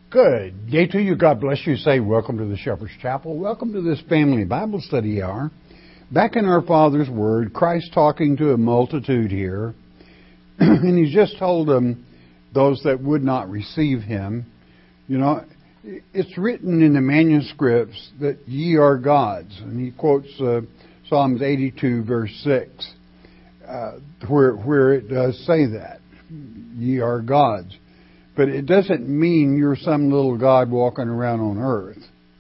Good day to you. God bless you. Say welcome to the Shepherd's Chapel. Welcome to this family Bible study hour. Back in our Father's Word, Christ talking to a multitude here. And He's just told them, those that would not receive Him, it's written in the manuscripts that ye are gods. And He quotes Psalms 82 verse 6, where it does say that. Ye are gods. But it doesn't mean you're some little God walking around on earth.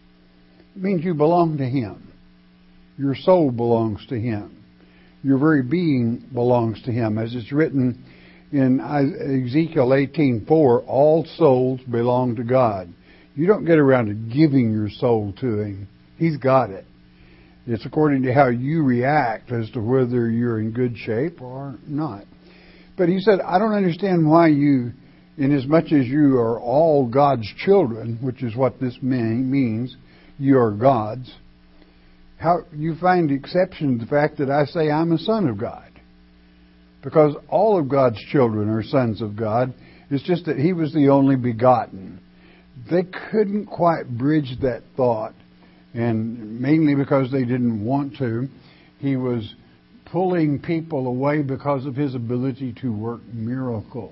It means you belong to Him. Your soul belongs to Him. Your very being belongs to Him. As it's written in Ezekiel 18:4, all souls belong to God. You don't get around to giving your soul to Him. He's got it. It's according to how you react as to whether you're in good shape or not. But He said, I don't understand why you, inasmuch as you are all God's children, which is what this means, you are gods, how you find exception to the fact that I say I'm a son of God. Because all of God's children are sons of God. It's just that He was the only begotten. They couldn't quite bridge that thought, and mainly because they didn't want to. He was pulling people away because of His ability to work miracles.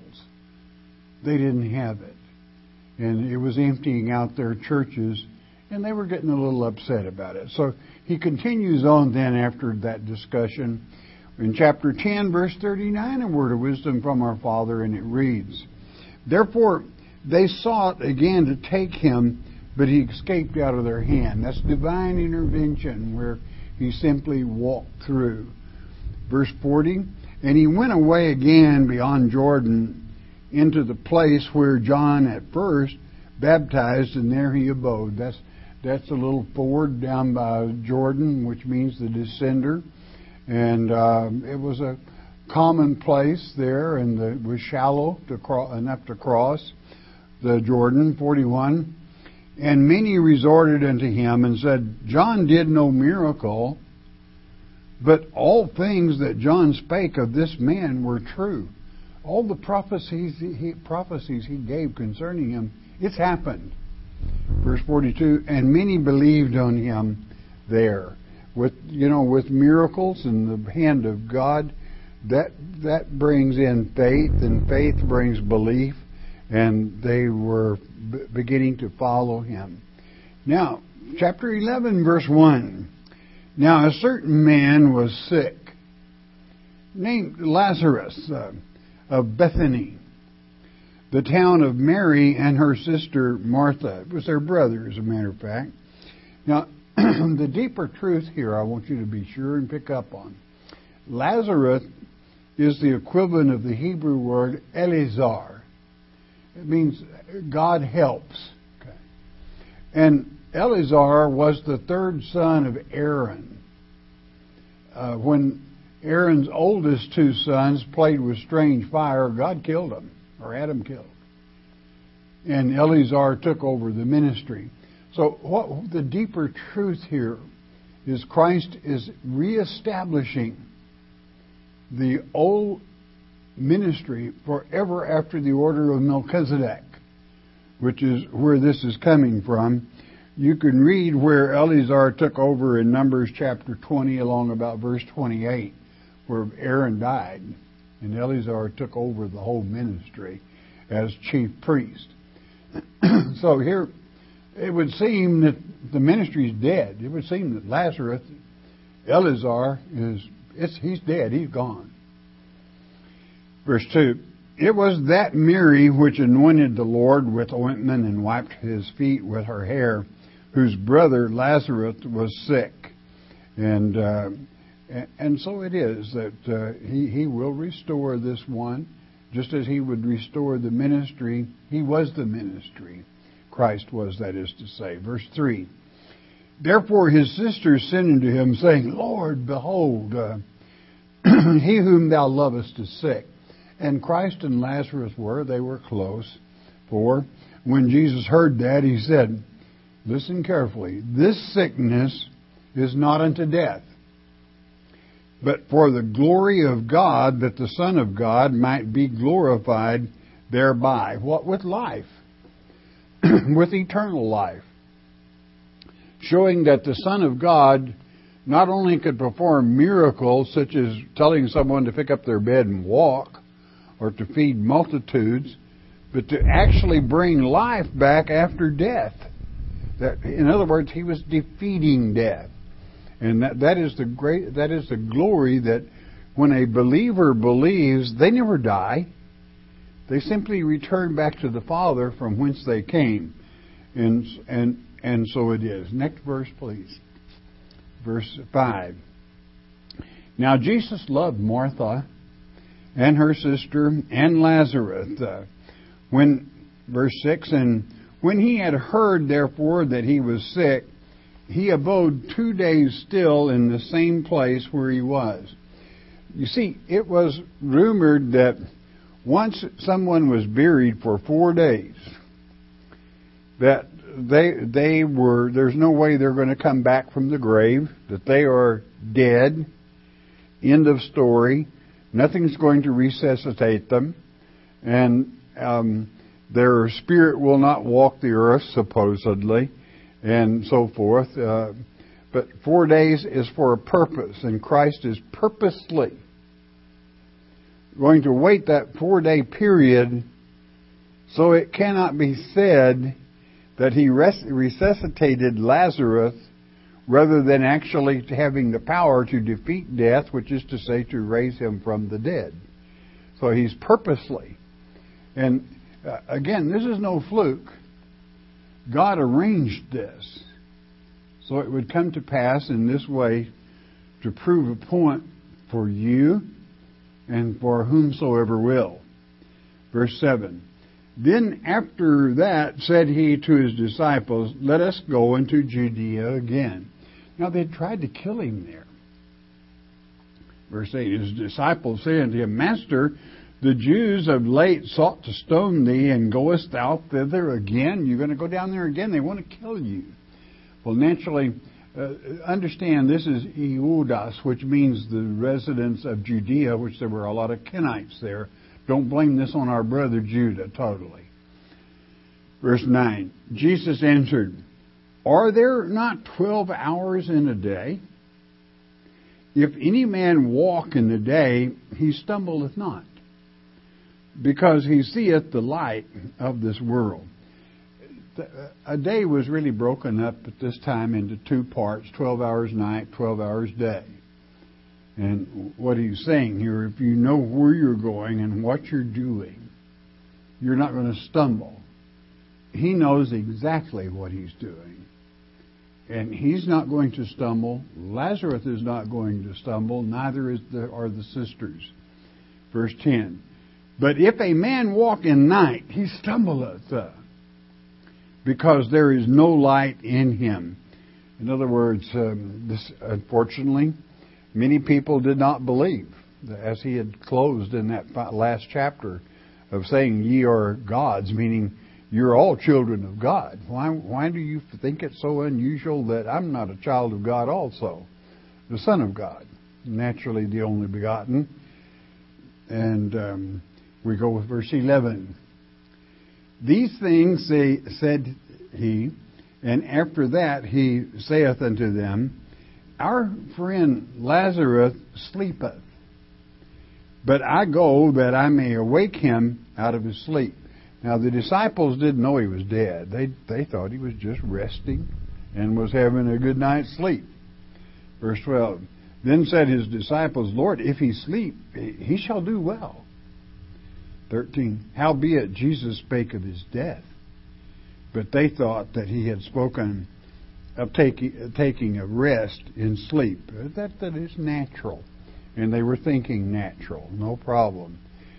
They didn't have it. And it was emptying out their churches, and they were getting a little upset about it. So He continues on then after that discussion. In chapter 10, verse 39, a word of wisdom from our Father, and it reads, Therefore they sought again to take Him, but He escaped out of their hand. That's divine intervention where He simply walked through. Verse 40, And He went away again beyond Jordan into the place where John at first baptized, and there He abode. That's a little ford down by Jordan, which means the descender. And it was a common place there, and it was shallow enough to cross the Jordan. 41. And many resorted unto Him and said, John did no miracle, but all things that John spake of this man were true. All the prophecies he gave concerning Him, it's happened. Verse 42, and many believed on Him there. With miracles and the hand of God, that brings in faith, and faith brings belief, and they were beginning to follow Him. Now, chapter 11, verse 1. Now, a certain man was sick, named Lazarus, of Bethany, the town of Mary and her sister Martha. It was their brother, as a matter of fact. Now, the deeper truth here I want you to be sure and pick up on. Lazarus is the equivalent of the Hebrew word Eliezer. It means God helps. Okay. And Eliezer was the third son of Aaron. When Aaron's oldest two sons played with strange fire, God killed them, or Adam killed. And Eliezer took over the ministry. So what the deeper truth here is, Christ is reestablishing the old ministry forever after the order of Melchizedek, which is where this is coming from. You can read where Eliezer took over in Numbers chapter 20 along about verse 28, where Aaron died, and Eliezer took over the whole ministry as chief priest. So here, it would seem that the ministry is dead. It would seem that Lazarus, Eliezer, he's dead. He's gone. Verse 2, It was that Mary which anointed the Lord with ointment and wiped His feet with her hair, whose brother Lazarus was sick. And so it is that he will restore this one, just as He would restore the ministry. He was the ministry. Christ was, that is to say. Verse 3, Therefore His sisters sent unto Him, saying, Lord, behold, he whom Thou lovest is sick. And Christ and Lazarus they were close. For when Jesus heard that, He said, listen carefully, this sickness is not unto death, but for the glory of God, that the Son of God might be glorified thereby. What? With life. with eternal life, showing that the Son of God not only could perform miracles such as telling someone to pick up their bed and walk, or to feed multitudes, but to actually bring life back after death. That, in other words, he was defeating death. And that is the glory that when a believer believes, they never die. They simply return back to the Father from whence they came. And so it is. Next verse, please. Verse 5. Now Jesus loved Martha and her sister and Lazarus. Verse 6, and when he had heard, therefore, that he was sick, he abode 2 days still in the same place where he was. You see, it was rumored that once someone was buried for 4 days, that there's no way they're going to come back from the grave, that they are dead, end of story, nothing's going to resuscitate them, and their spirit will not walk the earth, supposedly, and so forth. But 4 days is for a purpose, and Christ is purposely going to wait that 4-day period, so it cannot be said that he resuscitated Lazarus rather than actually having the power to defeat death, which is to say to raise him from the dead. So he's purposely. And again, this is no fluke. God arranged this so it would come to pass in this way to prove a point for you and for whomsoever will. Verse 7. Then after that said he to his disciples, let us go into Judea again. Now they tried to kill him there. Verse 8, his disciples say unto him, Master, the Jews of late sought to stone thee, and goest thou thither again? You're going to go down there again? They want to kill you. Well, naturally, understand this is Iudas, which means the residents of Judea, which there were a lot of Kenites there. Don't blame this on our brother Judah, totally. Verse 9, Jesus answered, Are there not 12 hours in a day? If any man walk in the day, he stumbleth not, because he seeth the light of this world. A day was really broken up at this time into 2 parts, 12 hours night, 12 hours day. And what he's saying here, if you know where you're going and what you're doing, you're not going to stumble. He knows exactly what he's doing. And he's not going to stumble. Lazarus is not going to stumble. Neither are the sisters. Verse 10. But if a man walk in night, he stumbleth, because there is no light in him. In other words, this, unfortunately, many people did not believe, as he had closed in that last chapter of saying, ye are gods, meaning you're all children of God. Why do you think it's so unusual that I'm not a child of God also? The Son of God, naturally the only begotten. And we go with verse 11. These things said he, and after that he saith unto them, Our friend Lazarus sleepeth, but I go that I may awake him out of his sleep. Now the disciples didn't know he was dead. They thought he was just resting and was having a good night's sleep. Verse 12. Then said his disciples, Lord, if he sleep, he shall do well. 13. Howbeit Jesus spake of his death, but they thought that he had spoken of taking a rest in sleep. That is natural. And they were thinking natural, no problem.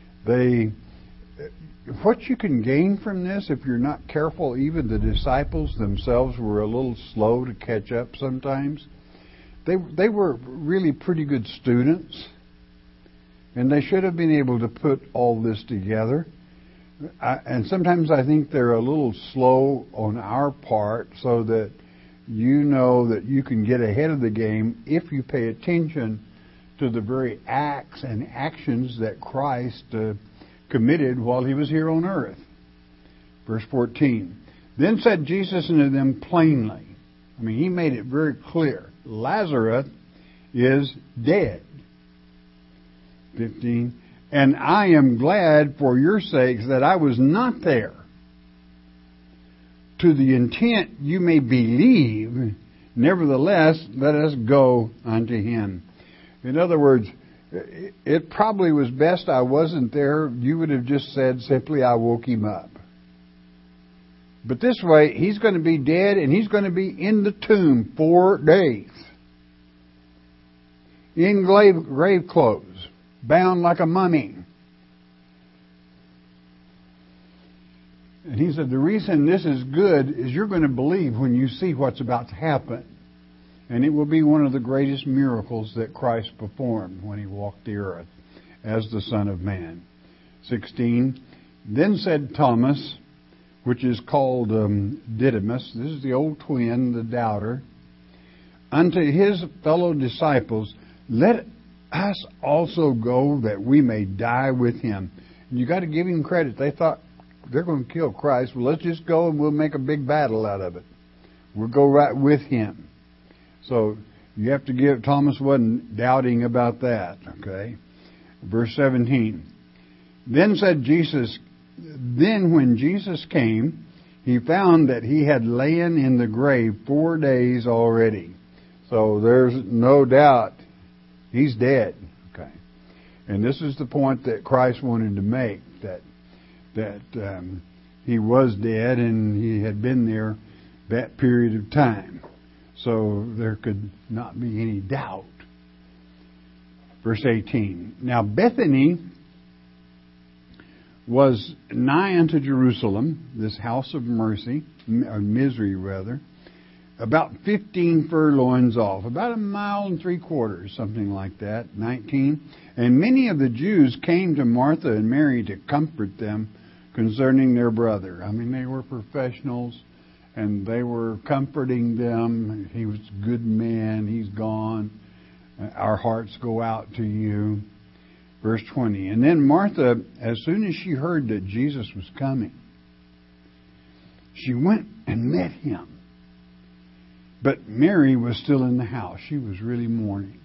What you can gain from this, if you're not careful, even the disciples themselves were a little slow to catch up sometimes. They were really pretty good students, and they should have been able to put all this together. And sometimes I think they're a little slow on our part, so that you know that you can get ahead of the game if you pay attention to the very acts and actions that Christ committed while he was here on earth. Verse 14. Then said Jesus unto them plainly, I mean, he made it very clear, Lazarus is dead. 15, and I am glad for your sakes that I was not there, to the intent you may believe. Nevertheless, let us go unto him. In other words, it probably was best I wasn't there. You would have just said simply, I woke him up. But this way, he's going to be dead, and he's going to be in the tomb 4 days. In grave clothes, bound like a mummy. And he said, the reason this is good is you're going to believe when you see what's about to happen. And it will be one of the greatest miracles that Christ performed when he walked the earth as the Son of Man. 16, then said Thomas, which is called Didymus, this is the old twin, the doubter, unto his fellow disciples, let us also go that we may die with him. And you got to give him credit. They thought they're going to kill Christ. Well, let's just go and we'll make a big battle out of it. We'll go right with him. So you have to give, Thomas wasn't doubting about that, okay? Verse 17. Then said Jesus, then when Jesus came, he found that he had lain in the grave 4 days already. So there's no doubt he's dead, okay? And this is the point that Christ wanted to make, that he was dead and he had been there that period of time. So there could not be any doubt. Verse 18. Now Bethany was nigh unto Jerusalem, this house of mercy, or misery rather, about 15 furlongs off, about 1.75 miles, something like that, 19. And many of the Jews came to Martha and Mary to comfort them concerning their brother. I mean, they were professionals, and they were comforting them. He was a good man. He's gone. Our hearts go out to you. Verse 20. And then Martha, as soon as she heard that Jesus was coming, she went and met him. But Mary was still in the house. She was really mourning.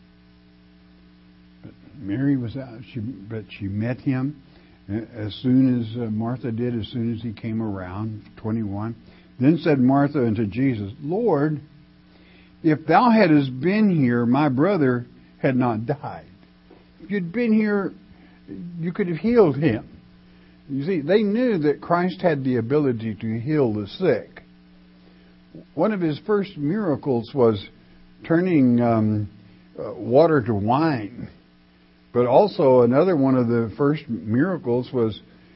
But Mary was out. But she met him as soon as Martha did, as soon as he came around. 21. Then said Martha unto Jesus, Lord, if thou hadst been here, my brother had not died. If you'd been here, you could have healed him. You see, they knew that Christ had the ability to heal the sick. One of his first miracles was turning water to wine. But also another one of the first miracles was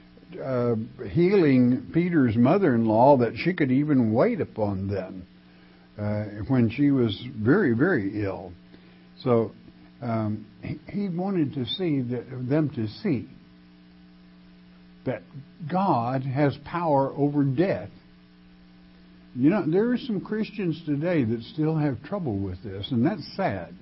healing Peter's mother-in-law, that she could even wait upon them when she was very, very ill. So he wanted to see them to see that God has power over death. You know, there are some Christians today that still have trouble with this, and that's sad.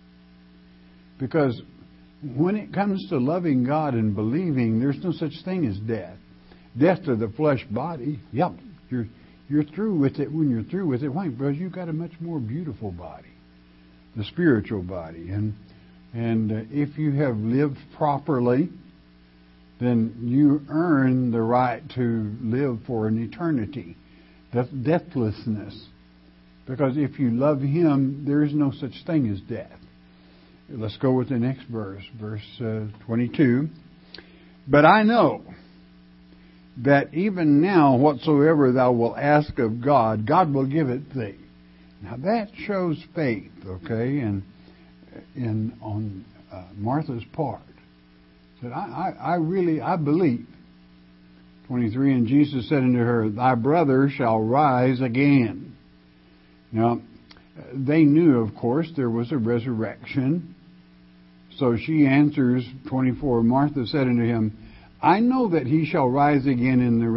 Because when it comes to loving God and believing, there's no such thing as death. Death to the flesh body, yep, you're through with it when you're through with it. Why? Because you've got a much more beautiful body, the spiritual body. And if you have lived properly, then you earn the right to live for an eternity. That's deathlessness. Because if you love Him, there is no such thing as death. Let's go with the next verse, verse 22. But I know that even now whatsoever thou wilt ask of God, God will give it thee. Now that shows faith, okay, and on Martha's part. Said, I believe. 23, and Jesus said unto her, thy brother shall rise again. Now, they knew, of course, there was a resurrection. So she answers, 24, Martha said unto him, I know that he shall rise again in the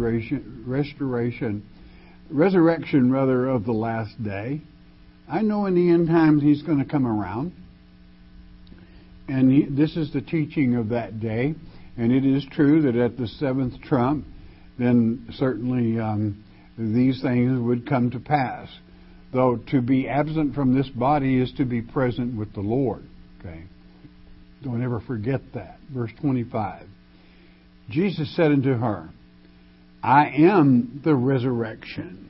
resurrection of the last day. I know in the end times he's going to come around. And this is the teaching of that day. And it is true that at the seventh trump, then certainly these things would come to pass. Though to be absent from this body is to be present with the Lord. Okay? Don't ever forget that. Verse 25. Jesus said unto her, I am the resurrection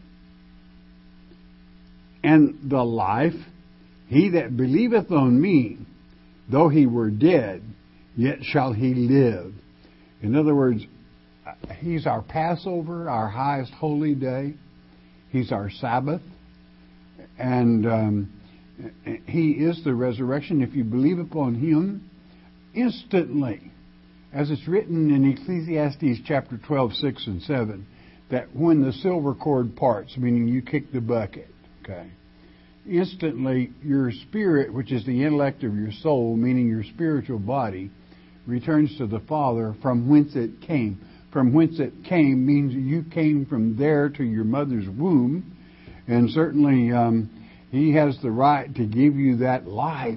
and the life. He that believeth on me, though he were dead, yet shall he live. In other words, He's our Passover, our highest holy day. He's our Sabbath. And He is the resurrection. If you believe upon Him, instantly, as it's written in Ecclesiastes chapter 12, 6 and 7, that when the silver cord parts, meaning you kick the bucket, okay, instantly your spirit, which is the intellect of your soul, meaning your spiritual body, returns to the Father from whence it came. From whence it came means you came from there to your mother's womb, and certainly He has the right to give you that life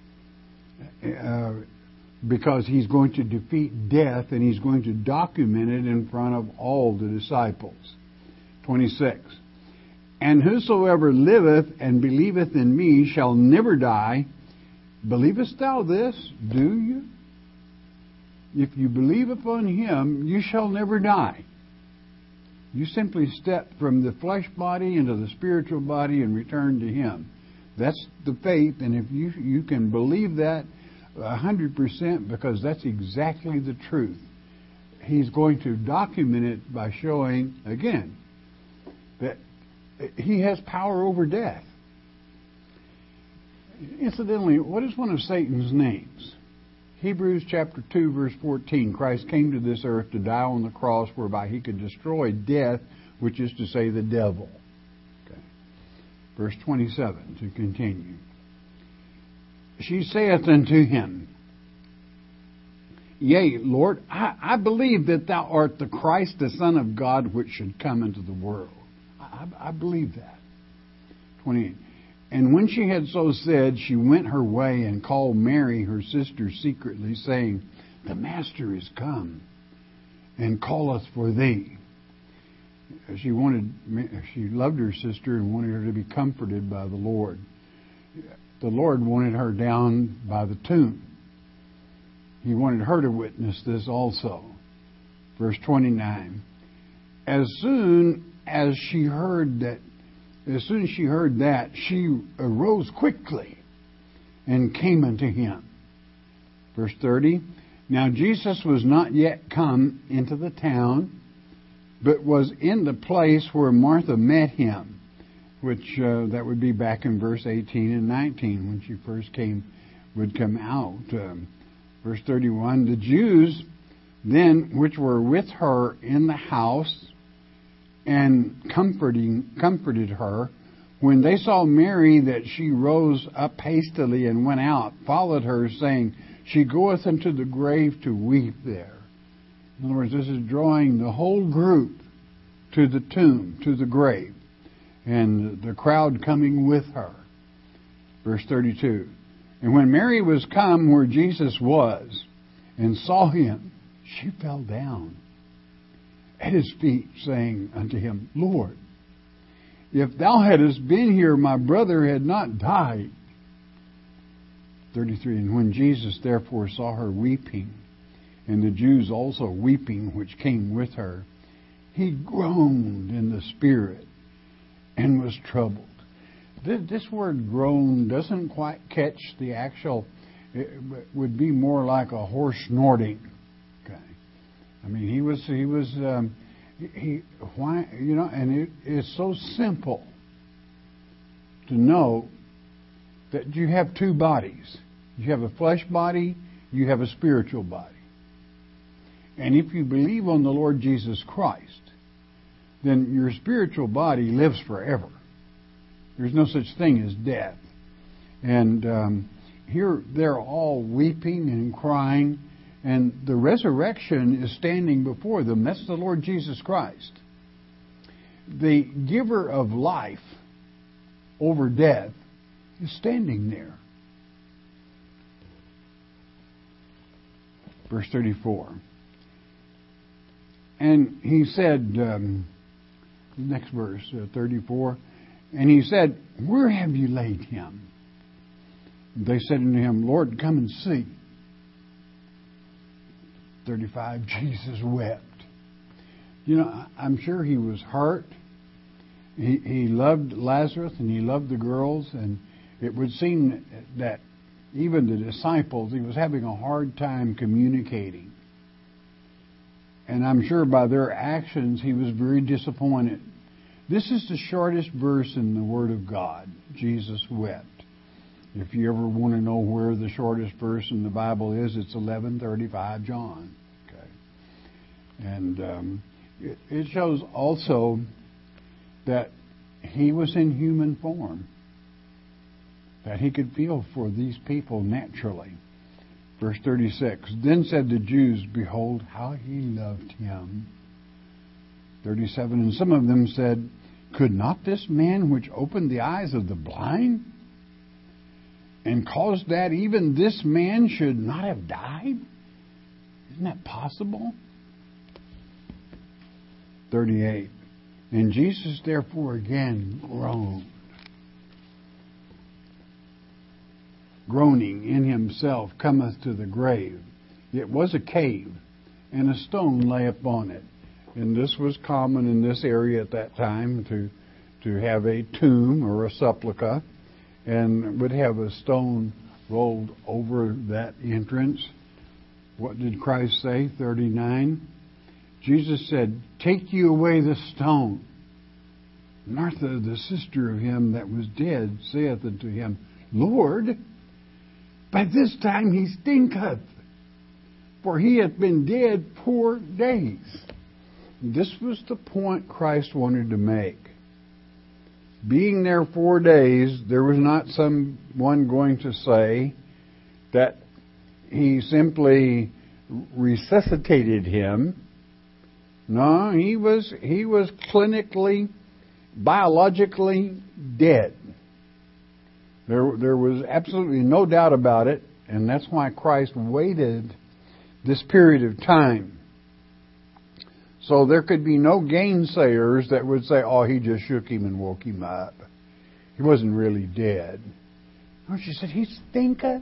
because He's going to defeat death, and He's going to document it in front of all the disciples. 26. And whosoever liveth and believeth in me shall never die. Believest thou this? Do you? If you believe upon Him, you shall never die. You simply step from the flesh body into the spiritual body and return to Him. That's the faith, and if you can believe that 100%, because that's exactly the truth. He's going to document it by showing, again, that He has power over death. Incidentally, what is one of Satan's names? Hebrews chapter 2, verse 14. Christ came to this earth to die on the cross whereby He could destroy death, which is to say the devil. Okay. Verse 27 to continue. She saith unto Him, Yea, Lord, I believe that Thou art the Christ, the Son of God, which should come into the world. I believe that. 28. And when she had so said, she went her way and called Mary, her sister, secretly, saying, The Master is come, and calleth for thee. She loved her sister and wanted her to be comforted by the Lord. The Lord wanted her down by the tomb. He wanted her to witness this also. Verse 29. As soon as she heard that, she arose quickly and came unto Him. Verse 30. Now Jesus was not yet come into the town, but was in the place where Martha met Him, which that would be back in verse 18 and 19 when she first would come out. Verse 31. The Jews then which were with her in the house and comforted her, when they saw Mary, that she rose up hastily and went out, followed her, saying, She goeth unto the grave to weep there. In other words, this is drawing the whole group to the tomb, to the grave, and the crowd coming with her. Verse 32. And when Mary was come where Jesus was, and saw Him, she fell down at His feet, saying unto Him, Lord, if Thou hadst been here, my brother had not died. 33. And when Jesus therefore saw her weeping, and the Jews also weeping which came with her, He groaned in the spirit, and was troubled. This word groan doesn't quite catch the actual, it would be more like a horse snorting. Okay. I mean, and it is so simple to know that you have two bodies. You have a flesh body, you have a spiritual body. And if you believe on the Lord Jesus Christ, then your spiritual body lives forever. There's no such thing as death. And here they're all weeping and crying, and the resurrection is standing before them. That's the Lord Jesus Christ. The giver of life over death is standing there. Verse 34. And He said, next verse, 34. And he said, where have you laid him? They said unto him, Lord, come and see. 35, Jesus wept. You know, I'm sure he was hurt. He loved Lazarus and he loved the girls, and it would seem that even the disciples, he was having a hard time communicating. And I'm sure by their actions he was very disappointed. This is the shortest verse in the Word of God. Jesus wept. If you ever want to know where the shortest verse in the Bible is, it's 11:35 John. Okay, and it shows also that he was in human form, that he could feel for these people naturally. Verse 36, then said the Jews, behold, how he loved him. 37, and some of them said, could not this man which opened the eyes of the blind and caused that even this man should not have died? Isn't that possible? 38, and Jesus therefore again groaned, groaning in himself, cometh to the grave. It was a cave, and a stone lay upon it. And this was common in this area at that time to have a tomb or a sepulchre, and would have a stone rolled over that entrance. What did Christ say? 39. Jesus said, take you away the stone. Martha, the sister of him that was dead, saith unto him, Lord, by this time he stinketh, for he hath been dead 4 days. This was the point Christ wanted to make. Being there 4 days, there was not someone going to say that he simply resuscitated him. No, he was clinically, biologically dead. There was absolutely no doubt about it, and that's why Christ waited this period of time. So there could be no gainsayers that would say, oh, he just shook him and woke him up. He wasn't really dead. No, she said, he stinketh.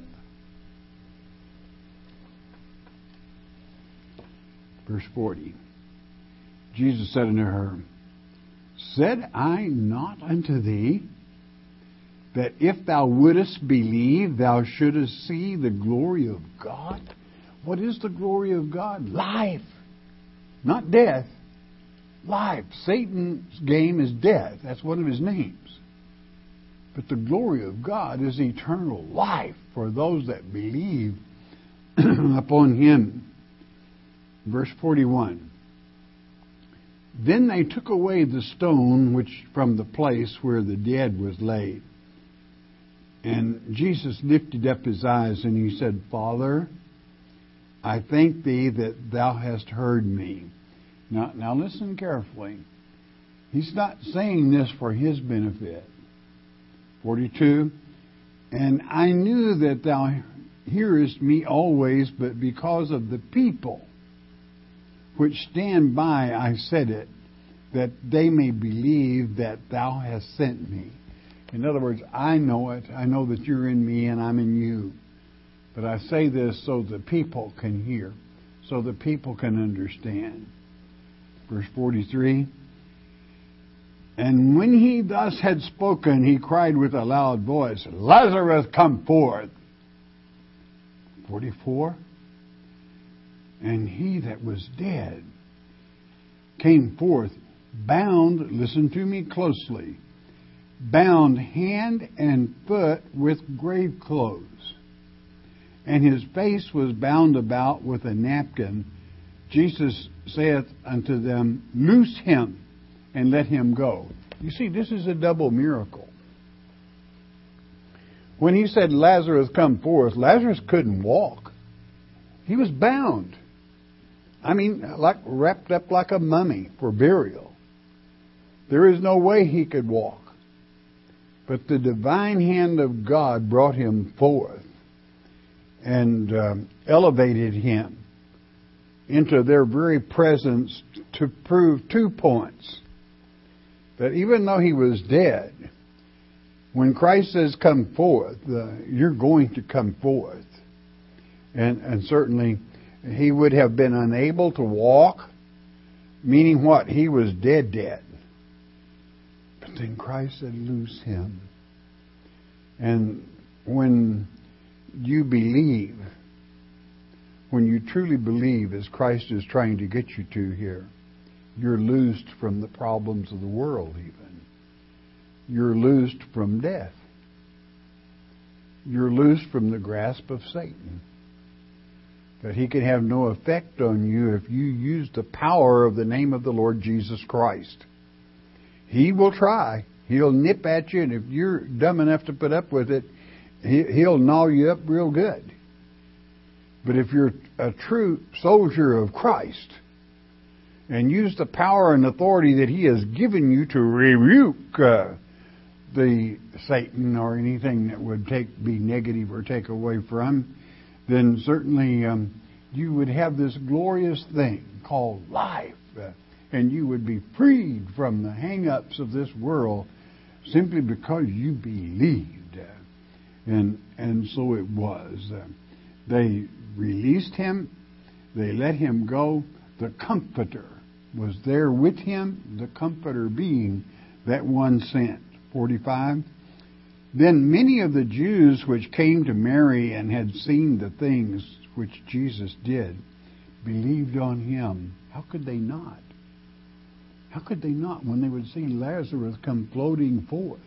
Verse 40. Jesus said unto her, said I not unto thee, that if thou wouldest believe, thou shouldest see the glory of God? What is the glory of God? Life. Not death. Life. Satan's game is death. That's one of his names. But the glory of God is eternal life for those that believe upon him. Verse 41. Then they took away the stone which from the place where the dead was laid. And Jesus lifted up his eyes and he said, Father, I thank thee that thou hast heard me. Now listen carefully. He's not saying this for his benefit. 42. And I knew that thou hearest me always, but because of the people which stand by, I said it, that they may believe that thou hast sent me. In other words, I know it. I know that you're in me and I'm in you. But I say this so the people can hear, so the people can understand. Verse 43. And when he thus had spoken, he cried with a loud voice, Lazarus, come forth. 44. And he that was dead came forth, bound, listen to me closely, bound hand and foot with grave clothes. And his face was bound about with a napkin. Jesus saith unto them, loose him and let him go. You see, this is a double miracle. When he said, Lazarus, come forth, Lazarus couldn't walk. He was bound. I mean, like wrapped up like a mummy for burial. There is no way he could walk. But the divine hand of God brought him forth and elevated him into their very presence to prove 2 points. that even though he was dead, when Christ says come forth, you're going to come forth. And certainly he would have been unable to walk, meaning what? He was dead. But then Christ said, loose him. And when you believe, when you truly believe, as Christ is trying to get you to here, you're loosed from the problems of the world even. You're loosed from death. You're loosed from the grasp of Satan. That he can have no effect on you if you use the power of the name of the Lord Jesus Christ. He will try. He'll nip at you, and if you're dumb enough to put up with it, he'll gnaw you up real good. But if you're a true soldier of Christ and use the power and authority that he has given you to rebuke the Satan or anything that would be negative or take away from, then certainly you would have this glorious thing called life. And you would be freed from the hang-ups of this world simply because you believed. And so it was. They released him. They let him go. The Comforter was there with him, the Comforter being that one sent. 45. Then many of the Jews which came to Mary and had seen the things which Jesus did believed on him. How could they not? How could they not when they would see Lazarus come floating forth?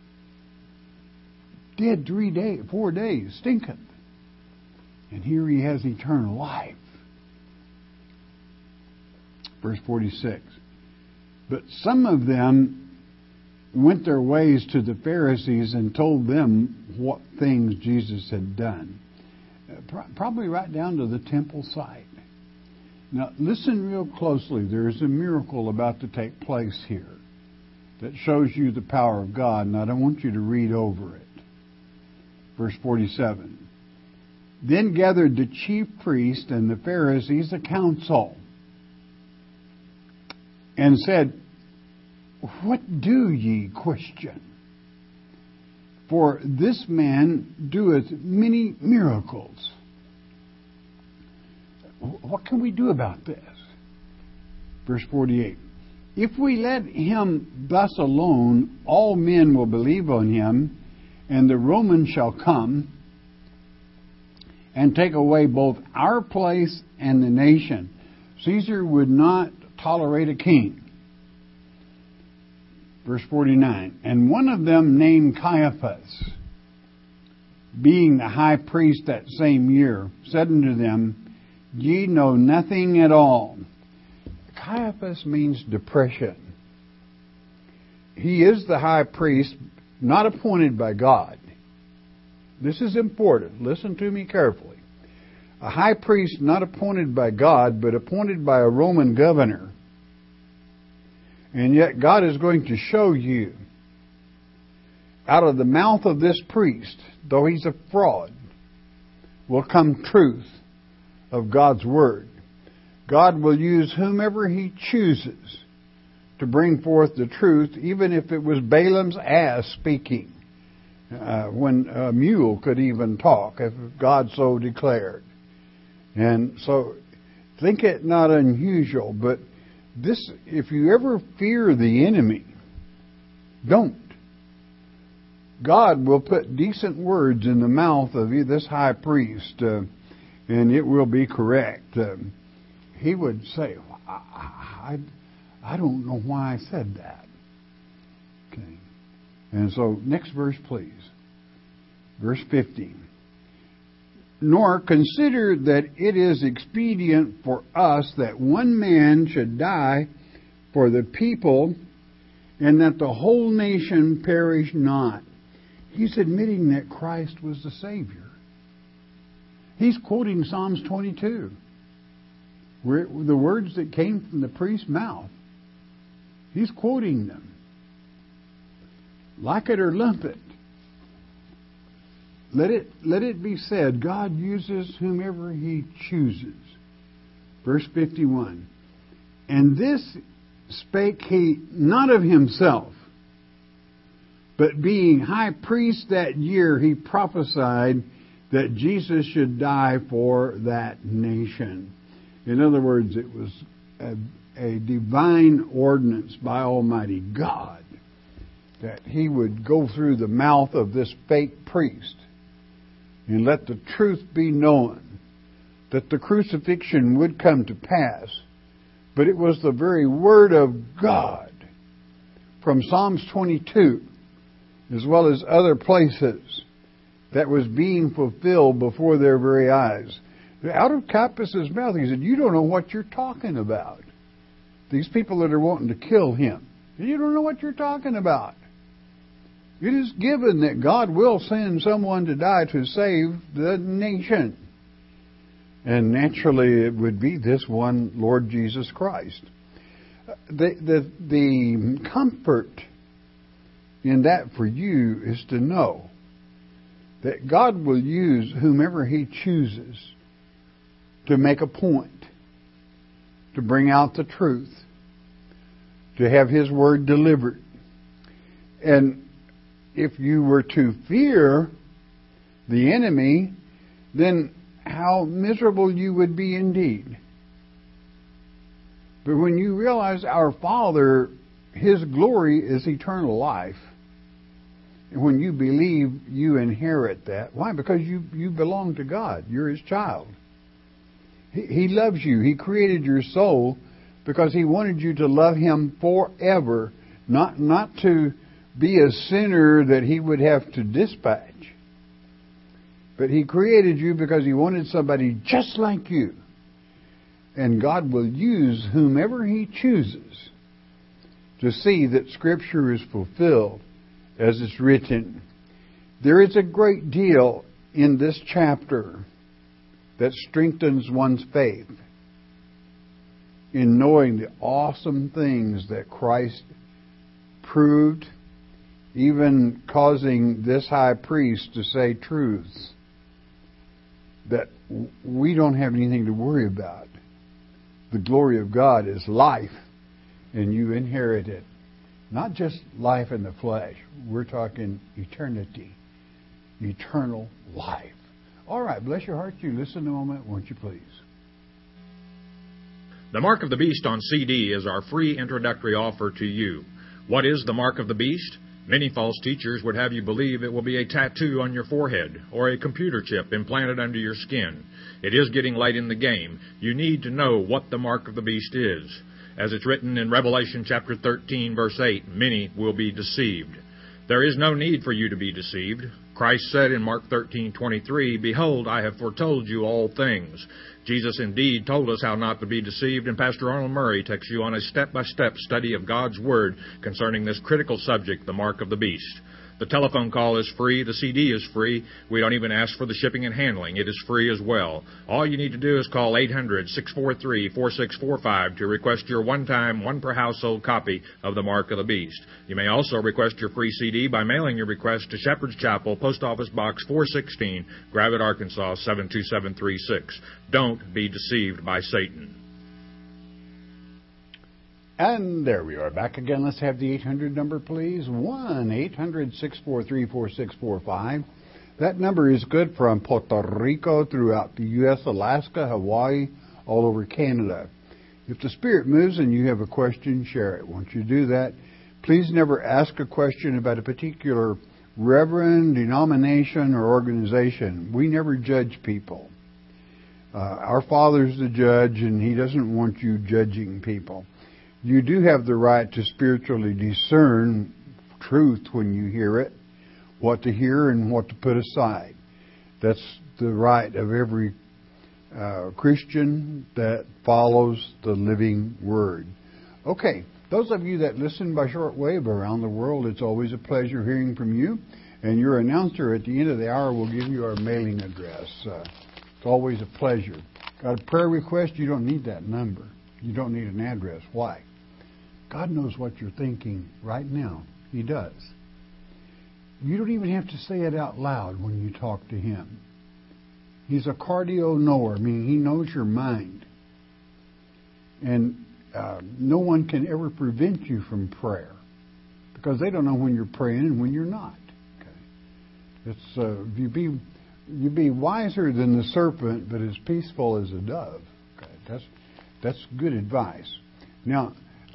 Dead 4 days, stinketh. And here he has eternal life. Verse 46. But some of them went their ways to the Pharisees and told them what things Jesus had done. Probably right down to the temple site. Now, listen real closely. There's a miracle about to take place here that shows you the power of God, and I don't want you to read over it. Verse 47. Then gathered the chief priests and the Pharisees a council and said, what do ye question? For this man doeth many miracles. What can we do about this? Verse 48. If we let him thus alone, all men will believe on him, and the Romans shall come and take away both our place and the nation. Caesar would not tolerate a king. Verse 49. And one of them named Caiaphas, being the high priest that same year, said unto them, Ye know nothing at all. Caiaphas means depression. He is the high priest, not appointed by God. This is important. Listen to me carefully. A high priest not appointed by God, but appointed by a Roman governor. And yet God is going to show you, out of the mouth of this priest, though he's a fraud, will come truth of God's Word. God will use whomever He chooses to bring forth the truth, even if it was Balaam's ass speaking, when a mule could even talk, if God so declared. And so, think it not unusual, but this, if you ever fear the enemy, don't. God will put decent words in the mouth of this high priest, and it will be correct. He would say, I don't know why I said that. Okay. And so, next verse, please. Verse 15. Nor consider that it is expedient for us that one man should die for the people, and that the whole nation perish not. He's admitting that Christ was the Savior. He's quoting Psalms 22, where the words that came from the priest's mouth. He's quoting them. Like it or lump it. Let it be said, God uses whomever He chooses. Verse 51. And this spake he not of himself, but being high priest that year, he prophesied that Jesus should die for that nation. In other words, it was a divine ordinance by Almighty God that he would go through the mouth of this fake priest and let the truth be known, that the crucifixion would come to pass. But it was the very Word of God from Psalms 22, as well as other places, that was being fulfilled before their very eyes. Out of Caiaphas' mouth, he said, you don't know what you're talking about. These people that are wanting to kill him, you don't know what you're talking about. It is given that God will send someone to die to save the nation. And naturally, it would be this one, Lord Jesus Christ. The comfort in that for you is to know that God will use whomever He chooses to make a point, to bring out the truth, to have His Word delivered. And if you were to fear the enemy, then how miserable you would be indeed. But when you realize our Father, His glory is eternal life, and when you believe, you inherit that. Why? Because you belong to God. You're His child. He loves you. He created your soul because He wanted you to love Him forever, not to be a sinner that He would have to dispatch. But He created you because He wanted somebody just like you. And God will use whomever He chooses to see that Scripture is fulfilled as it's written. There is a great deal in this chapter that strengthens one's faith in knowing the awesome things that Christ proved, even causing this high priest to say truths that we don't have anything to worry about. The glory of God is life, and you inherit it. Not just life in the flesh. We're talking eternity. Eternal life. All right, bless your heart. You listen a moment, won't you please? The Mark of the Beast on CD is our free introductory offer to you. What is the Mark of the Beast? Many false teachers would have you believe it will be a tattoo on your forehead or a computer chip implanted under your skin. It is getting late in the game. You need to know what the Mark of the Beast is. As it's written in Revelation chapter 13, verse 8, many will be deceived. There is no need for you to be deceived. Christ said in Mark 13:23, "Behold, I have foretold you all things." Jesus indeed told us how not to be deceived, and Pastor Arnold Murray takes you on a step-by-step study of God's Word concerning this critical subject, the Mark of the Beast. The telephone call is free. The CD is free. We don't even ask for the shipping and handling. It is free as well. All you need to do is call 800-643-4645 to request your one-time, one-per-household copy of the Mark of the Beast. You may also request your free CD by mailing your request to Shepherd's Chapel, Post Office Box 416, Gravette, Arkansas 72736. Don't be deceived by Satan. And there we are back again. Let's have the 800 number, please. 1-800-643-4645. That number is good from Puerto Rico throughout the U.S., Alaska, Hawaii, all over Canada. If the Spirit moves and you have a question, share it. Once you do that, please never ask a question about a particular reverend, denomination, or organization. We never judge people. Our Father's the judge, and He doesn't want you judging people. You do have the right to spiritually discern truth when you hear it, what to hear and what to put aside. That's the right of every Christian that follows the living Word. Okay, those of you that listen by shortwave around the world, it's always a pleasure hearing from you. And your announcer at the end of the hour will give you our mailing address. It's always a pleasure. Got a prayer request? You don't need that number. You don't need an address. Why? God knows what you're thinking right now. He does. You don't even have to say it out loud when you talk to Him. He's a cardio knower, meaning He knows your mind. And no one can ever prevent you from prayer because they don't know when you're praying and when you're not. Okay, it's you be wiser than the serpent, but as peaceful as a dove. Okay, that's good advice. Now,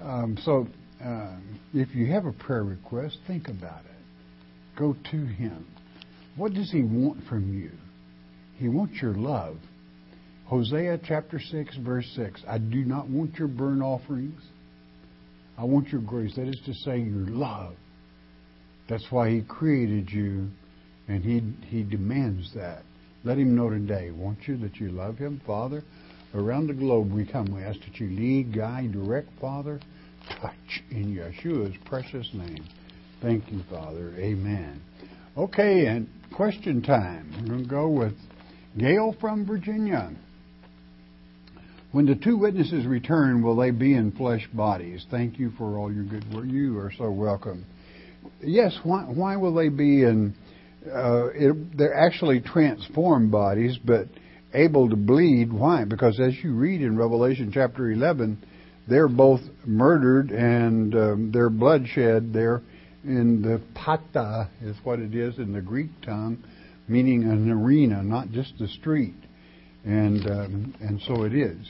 if you have a prayer request, think about it. Go to Him. What does He want from you? He wants your love. Hosea chapter 6, verse 6. I do not want your burnt offerings. I want your grace. That is to say, your love. That's why He created you, and He demands that. Let Him know today. Won't you that you love Him, Father? Around the globe we come. We ask that you lead, guide, direct, Father. Touch in Yeshua's precious name. Thank you, Father. Amen. Okay, and question time. We're going to go with Gail from Virginia. When the two witnesses return, will they be in flesh bodies? Thank you for all your good work. You are so welcome. Yes, why will they be in... they're actually transformed bodies, but able to bleed. Why? Because as you read in Revelation chapter 11, they're both murdered and their bloodshed there in the pata is what it is in the Greek tongue, meaning an arena, not just a street. And so it is.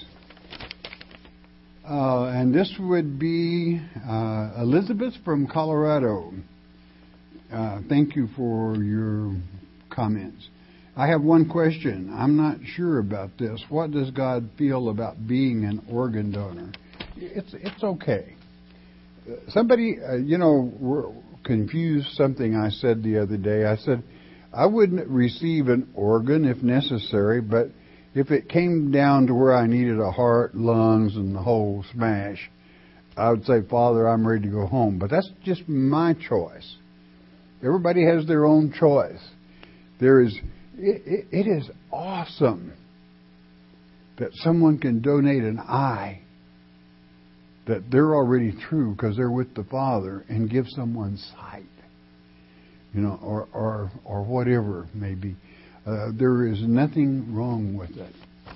And this would be Elizabeth from Colorado. Thank you for your comments. I have one question. I'm not sure about this. What does God feel about being an organ donor? It's okay. Somebody, confused something I said the other day. I said I wouldn't receive an organ if necessary, but if it came down to where I needed a heart, lungs, and the whole smash, I would say, Father, I'm ready to go home. But that's just my choice. Everybody has their own choice. It is awesome that someone can donate an eye that they're already through because they're with the Father and give someone sight, or whatever it may be. There is nothing wrong with it.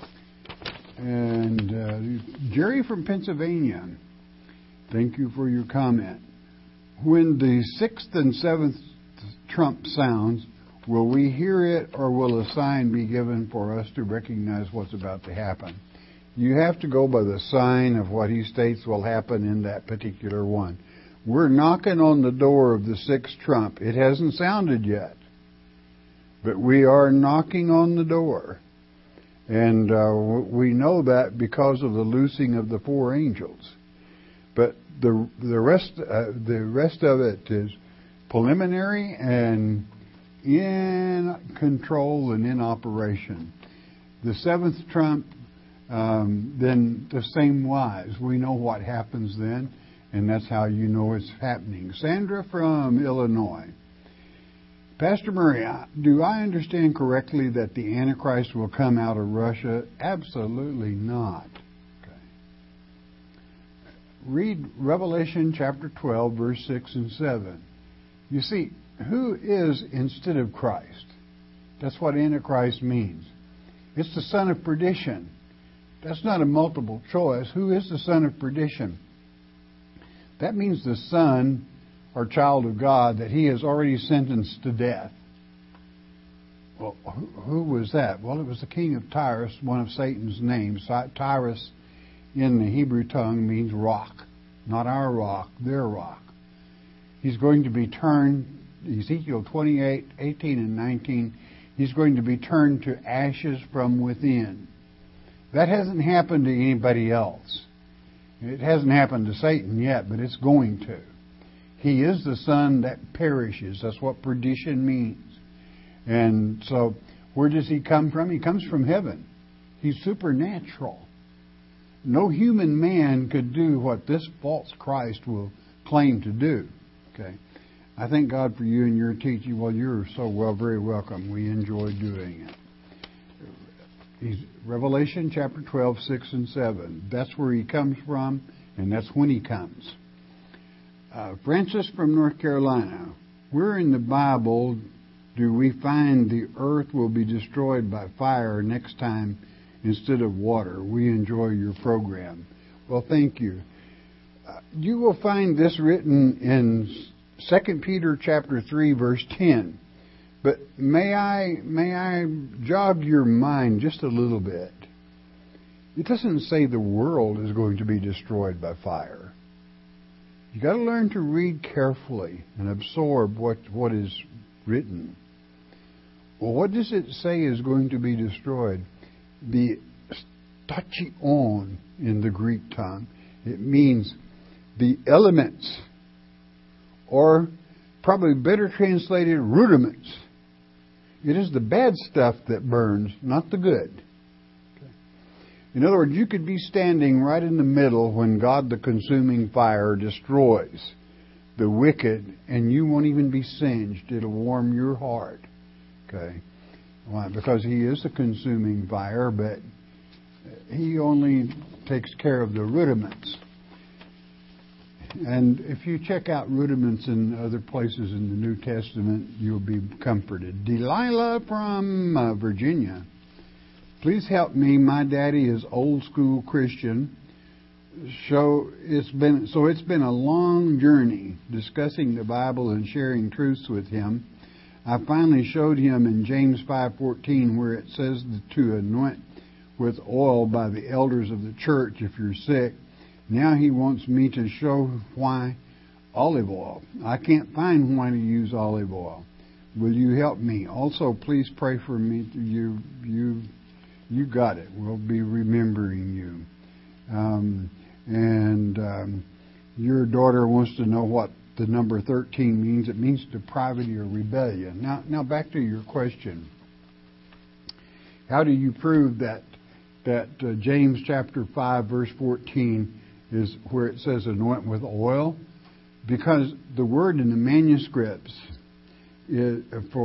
And Jerry from Pennsylvania, thank you for your comment. When the sixth and seventh trump sounds, will we hear it or will a sign be given for us to recognize what's about to happen? You have to go by the sign of what he states will happen in that particular one. We're knocking on the door of the sixth trump. It hasn't sounded yet, but we are knocking on the door. And we know that because of the loosing of the four angels. But the rest of it is preliminary and in control and in operation. The seventh trump, then the same wise. We know what happens then, and that's how you know it's happening. Sandra from Illinois. Pastor Murray, do I understand correctly that the Antichrist will come out of Russia? Absolutely not. Okay. Read Revelation chapter 12, verse 6 and 7. You see, who is instead of Christ? That's what Antichrist means. It's the son of perdition. That's not a multiple choice. Who is the son of perdition? That means the son or child of God that he has already sentenced to death. Well, who was that? Well, it was the king of Tyrus, one of Satan's names. Tyrus in the Hebrew tongue means rock. Not our rock, their rock. He's going to be turned, Ezekiel 28, 18 and 19, he's going to be turned to ashes from within. That hasn't happened to anybody else. It hasn't happened to Satan yet, but it's going to. He is the son that perishes. That's what perdition means. And so, where does he come from? He comes from heaven. He's supernatural. No human man could do what this false Christ will claim to do. Okay. I thank God for you and your teaching. Well, you're so very welcome. We enjoy doing it. Revelation chapter 12, 6 and 7. That's where he comes from, and that's when he comes. Francis from North Carolina. Where in the Bible do we find the earth will be destroyed by fire next time instead of water? We enjoy your program. Well, thank you. You will find this written in 2 Peter chapter 3, verse 10. But may I jog your mind just a little bit? It doesn't say the world is going to be destroyed by fire. You got to learn to read carefully and absorb what is written. Well, what does it say is going to be destroyed? The station in the Greek tongue. It means the elements, or probably better translated, rudiments. It is the bad stuff that burns, not the good. Okay. In other words, you could be standing right in the middle when God, the consuming fire, destroys the wicked, and you won't even be singed. It'll warm your heart. Okay. Why? Because He is a consuming fire, but He only takes care of the rudiments. And if you check out rudiments in other places in the New Testament, you'll be comforted. Delilah from Virginia. Please help me. My daddy is old school Christian. It's been a long journey discussing the Bible and sharing truths with him. I finally showed him in James 5:14 where it says to anoint with oil by the elders of the church if you're sick. Now he wants me to show why olive oil. I can't find why to use olive oil. Will you help me? Also, please pray for me. You got it. We'll be remembering you. Your daughter wants to know what the number 13 means. It means depravity or rebellion. Now back to your question. How do you prove that James chapter 5 verse 14 is where it says anoint with oil? Because the word in the manuscripts is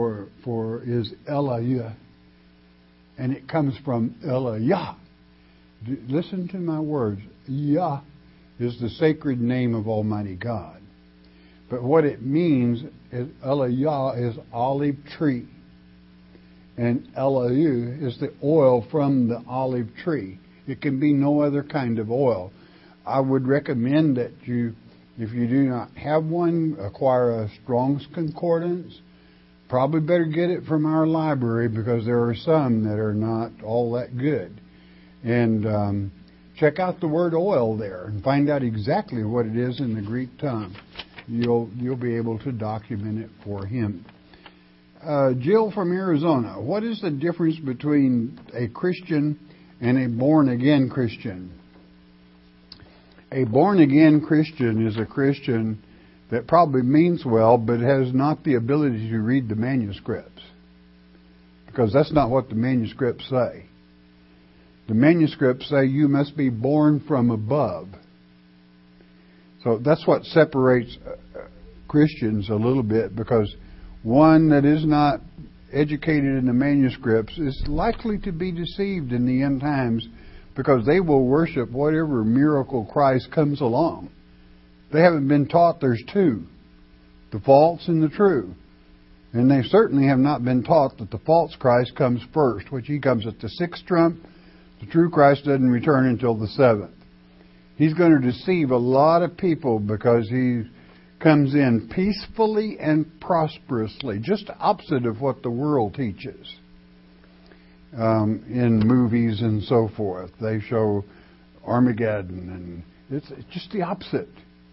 Elayah, and it comes from Elayah. Listen to my words. Yah is the sacred name of Almighty God. But what it means is Elayah is olive tree. And Elayah is the oil from the olive tree. It can be no other kind of oil. I would recommend that you, if you do not have one, acquire a Strong's Concordance. Probably better get it from our library because there are some that are not all that good. And check out the word oil there and find out exactly what it is in the Greek tongue. You'll be able to document it for him. Jill from Arizona. What is the difference between a Christian and a born-again Christian? A born-again Christian is a Christian that probably means well, but has not the ability to read the manuscripts. Because that's not what the manuscripts say. The manuscripts say you must be born from above. So that's what separates Christians a little bit, because one that is not educated in the manuscripts is likely to be deceived in the end times, because they will worship whatever miracle Christ comes along. They haven't been taught there's two, the false and the true. And they certainly have not been taught that the false Christ comes first, which He comes at the sixth trump. The true Christ doesn't return until the seventh. He's going to deceive a lot of people because He comes in peacefully and prosperously, just opposite of what the world teaches. In movies and so forth, they show Armageddon, and it's just the opposite.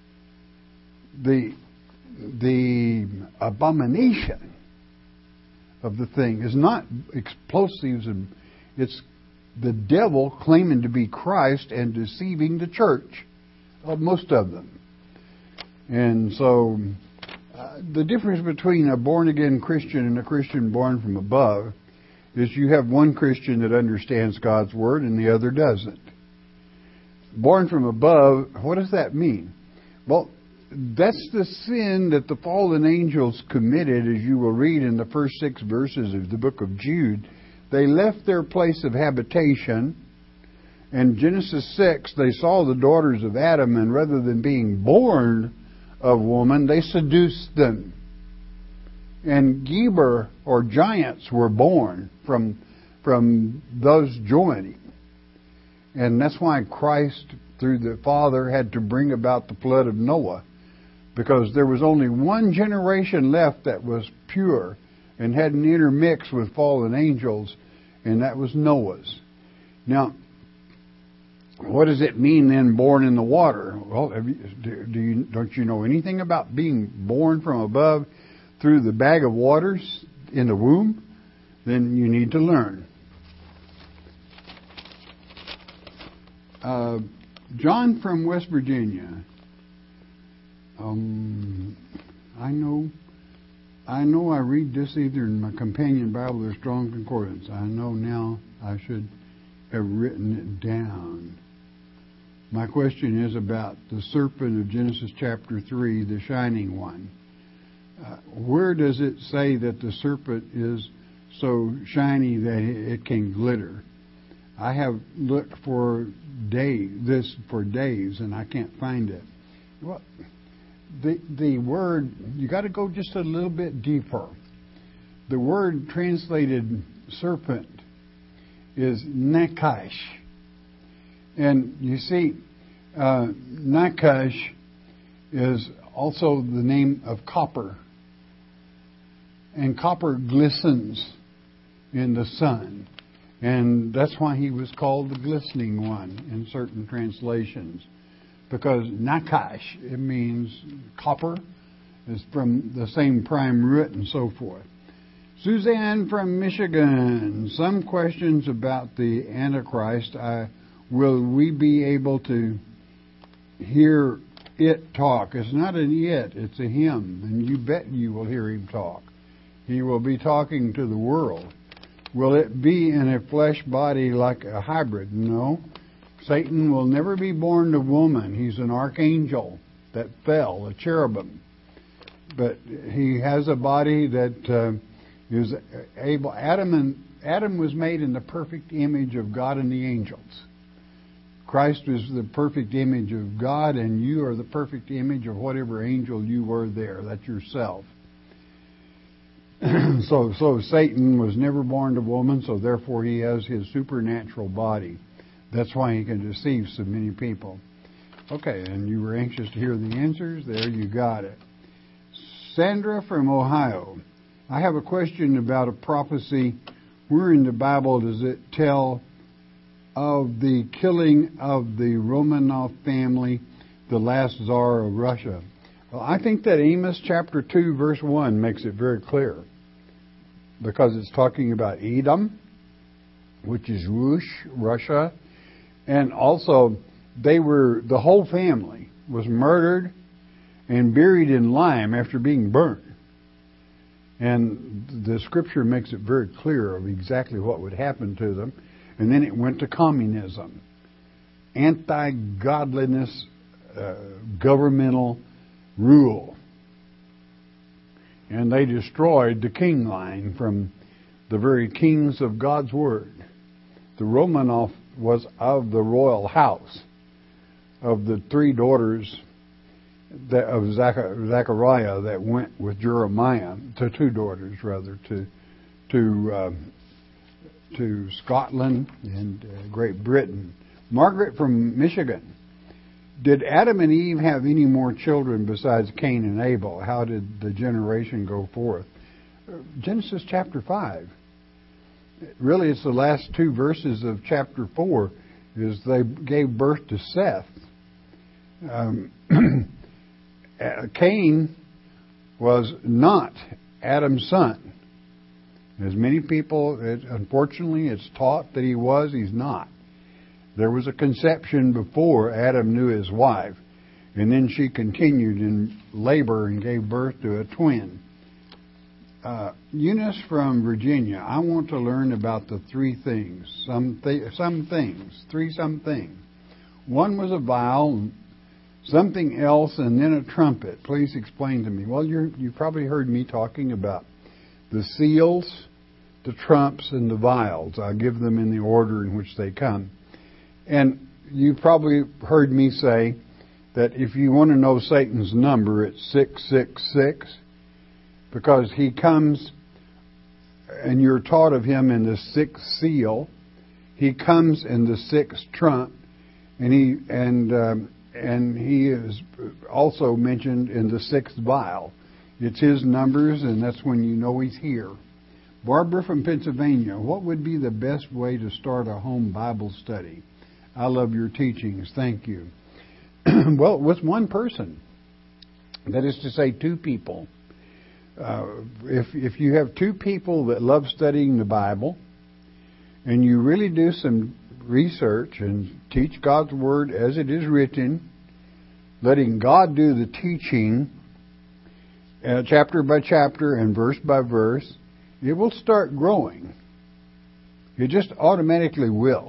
The abomination of the thing is not explosives, and it's the devil claiming to be Christ and deceiving the church, most of them. And so the difference between a born-again Christian and a Christian born from above is you have one Christian that understands God's Word and the other doesn't. Born from above, what does that mean? Well, that's the sin that the fallen angels committed, as you will read in the first 6 verses of the book of Jude. They left their place of habitation. In Genesis 6, they saw the daughters of Adam, and rather than being born of woman, they seduced them. And Geber, or giants, were born from those joining. And that's why Christ through the Father had to bring about the flood of Noah, because there was only one generation left that was pure and hadn't intermixed with fallen angels, and that was Noah's. Now, what does it mean then, born in the water? Well, don't you know anything about being born from above through the bag of waters in the womb? Then you need to learn. John from West Virginia. I know I read this either in my companion Bible or Strong Concordance. I know now I should have written it down. My question is about the serpent of Genesis chapter 3, the shining one. Where does it say that the serpent is so shiny that it can glitter? I have looked for days, and I can't find it. Well, the word, you got to go just a little bit deeper. The word translated serpent is nakash. And you see, nakash is also the name of copper. And copper glistens in the sun. And that's why he was called the glistening one in certain translations. Because nakash, it means copper, is from the same prime root and so forth. Suzanne from Michigan, some questions about the Antichrist. Will we be able to hear it talk? It's not an it, it's a him, and you bet you will hear him talk. He will be talking to the world. Will it be in a flesh body like a hybrid? No. Satan will never be born to woman. He's an archangel that fell, a cherubim. But he has a body that is able. Adam was made in the perfect image of God and the angels. Christ is the perfect image of God, and you are the perfect image of whatever angel you were there. That's yourself. So Satan was never born to woman, so therefore he has his supernatural body. That's why he can deceive so many people. Okay, and you were anxious to hear the answers. There, you got it. Sandra from Ohio. I have a question about a prophecy. Where in the Bible does it tell of the killing of the Romanov family, the last Tsar of Russia? Well, I think that Amos chapter 2, verse 1 makes it very clear. Because it's talking about Edom, which is Russia. And also, the whole family was murdered and buried in lime after being burnt. And the scripture makes it very clear of exactly what would happen to them. And then it went to communism. Anti-godliness, governmental rule. And they destroyed the king line from the very kings of God's Word. The Romanov was of the royal house of the three daughters of Zechariah that went with Jeremiah, to two daughters rather, to Scotland and Great Britain. Margaret from Michigan. Did Adam and Eve have any more children besides Cain and Abel? How did the generation go forth? Genesis chapter 5. Really, it's the last two verses of chapter 4. Is they gave birth to Seth. Cain was not Adam's son. As many people, unfortunately, it's taught that he was. He's not. There was a conception before Adam knew his wife, and then she continued in labor and gave birth to a twin. Eunice from Virginia, I want to learn about the three things. Some things. One was a vial, something else, and then a trumpet. Please explain to me. Well, you probably heard me talking about the seals, the trumps, and the vials. I'll give them in the order in which they come. And you've probably heard me say that if you want to know Satan's number, it's 666, because he comes, and you're taught of him in the sixth seal. He comes in the sixth trump, and he is also mentioned in the sixth vial. It's his numbers, and that's when you know he's here. Barbara from Pennsylvania, what would be the best way to start a home Bible study? I love your teachings. Thank you. Well, with one person. That is to say, two people. If you have two people that love studying the Bible, and you really do some research and teach God's Word as it is written, letting God do the teaching, chapter by chapter and verse by verse, it will start growing. It just automatically will.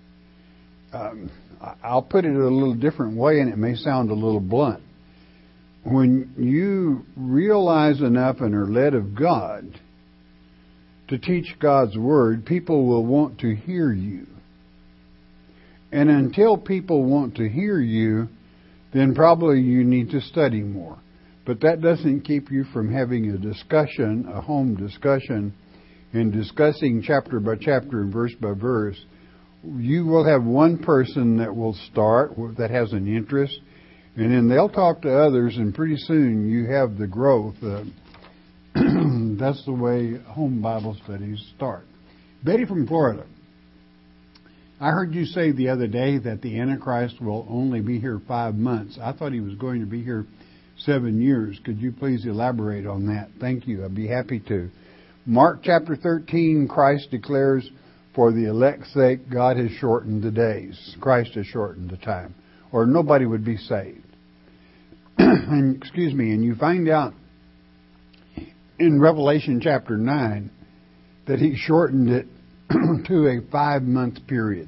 I'll put it a little different way, and it may sound a little blunt. When you realize enough and are led of God to teach God's Word, people will want to hear you. And until people want to hear you, then probably you need to study more. But that doesn't keep you from having a discussion, a home discussion, and discussing chapter by chapter and verse by verse. You will have one person that will start, that has an interest, and then they'll talk to others, and pretty soon you have the growth. That's the way home Bible studies start. Betty from Florida. I heard you say the other day that the Antichrist will only be here 5 months. I thought he was going to be here 7 years. Could you please elaborate on that? Thank you. I'd be happy to. Mark chapter 13, Christ declares, for the elect's sake, God has shortened the days. Christ has shortened the time, or nobody would be saved. And you find out in Revelation chapter 9 that he shortened it to a 5-month period.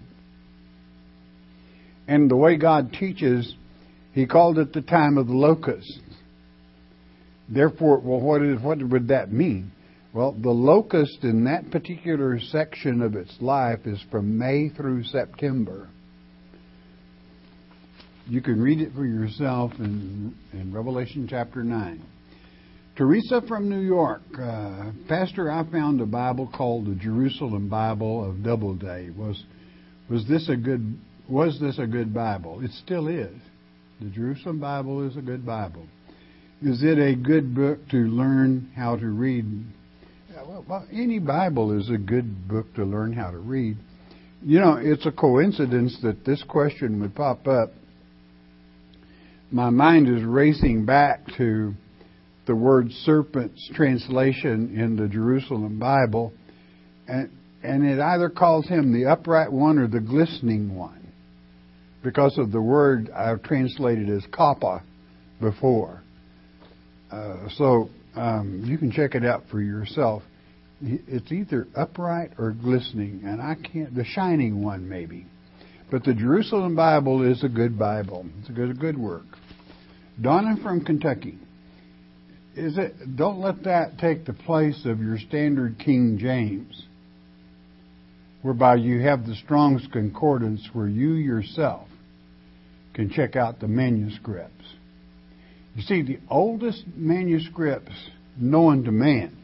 And the way God teaches, he called it the time of the locusts. Therefore, well, what would that mean? Well, the locust in that particular section of its life is from May through September. You can read it for yourself in Revelation chapter 9. Teresa from New York. Pastor, I found a Bible called the Jerusalem Bible of Doubleday. Was this a good Bible? It still is. The Jerusalem Bible is a good Bible. Is it a good book to learn how to read? Well, any Bible is a good book to learn how to read. You know, it's a coincidence that this question would pop up. My mind is racing back to the word serpent's translation in the Jerusalem Bible, and it either calls him the upright one or the glistening one, because of the word I've translated as kappa before. So you can check it out for yourself. It's either upright or glistening, and the shining one maybe. But the Jerusalem Bible is a good Bible. It's a good work. Donna from Kentucky. Don't let that take the place of your standard King James, whereby you have the Strong's Concordance where you yourself can check out the manuscripts. You see, the oldest manuscripts known to man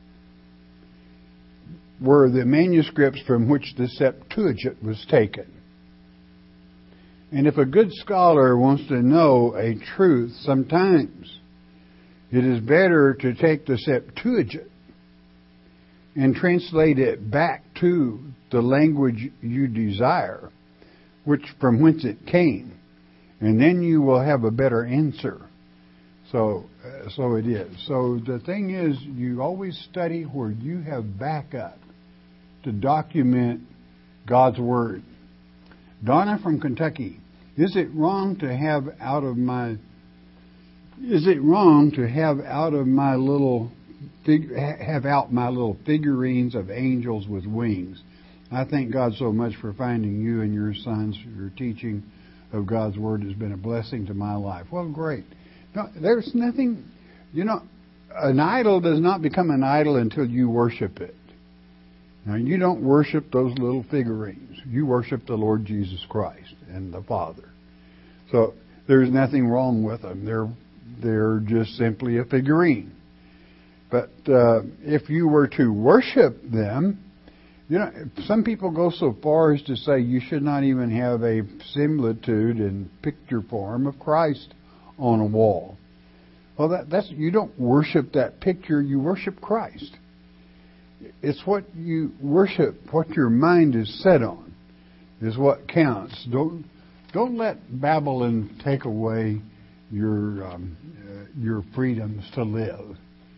were the manuscripts from which the Septuagint was taken. And if a good scholar wants to know a truth, sometimes it is better to take the Septuagint and translate it back to the language you desire, from whence it came, and then you will have a better answer. So it is. So the thing is, you always study where you have backup to document God's Word. Donna from Kentucky. Is it wrong to have out of my little figurines of angels with wings? I thank God so much for finding you and your sons. Your teaching of God's Word has been a blessing to my life. Well, great. No, there's nothing, an idol does not become an idol until you worship it. Now, you don't worship those little figurines. You worship the Lord Jesus Christ and the Father. So there's nothing wrong with them. They're just simply a figurine. But if you were to worship them, You know, some people go so far as to say you should not even have a similitude and picture form of Christ on a wall. Well, that's you don't worship that picture, you worship Christ. It's what you worship, what your mind is set on, is what counts. Don't let Babylon take away your freedoms to live.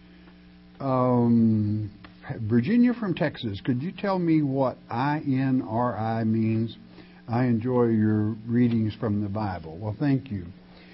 Virginia from Texas, could you tell me what INRI means? I enjoy your readings from the Bible. Well, thank you.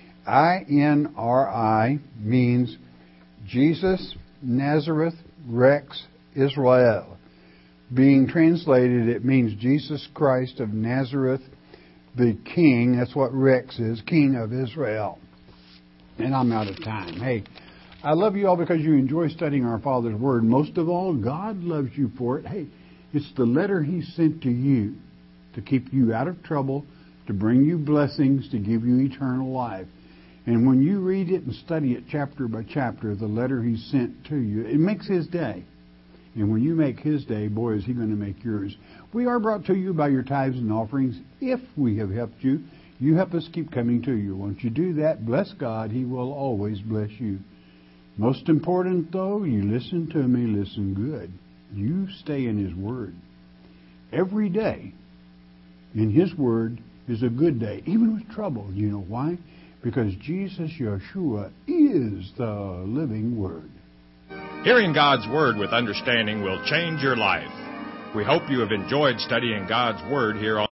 INRI means Jesus, Nazareth, Rex, Israel. Being translated, it means Jesus Christ of Nazareth, the King. That's what Rex is, King of Israel. And I'm out of time. Hey, I love you all because you enjoy studying our Father's Word. Most of all, God loves you for it. Hey, it's the letter He sent to you to keep you out of trouble, to bring you blessings, to give you eternal life. And when you read it and study it chapter by chapter, the letter He sent to you, it makes His day. And when you make His day, boy, is He going to make yours. We are brought to you by your tithes and offerings. If we have helped you, you help us keep coming to you. Once you do that, bless God. He will always bless you. Most important, though, you listen to me, listen good. You stay in His Word. Every day in His Word is a good day, even with trouble. You know why? Because Jesus, Yeshua, is the living Word. Hearing God's Word with understanding will change your life. We hope you have enjoyed studying God's Word here on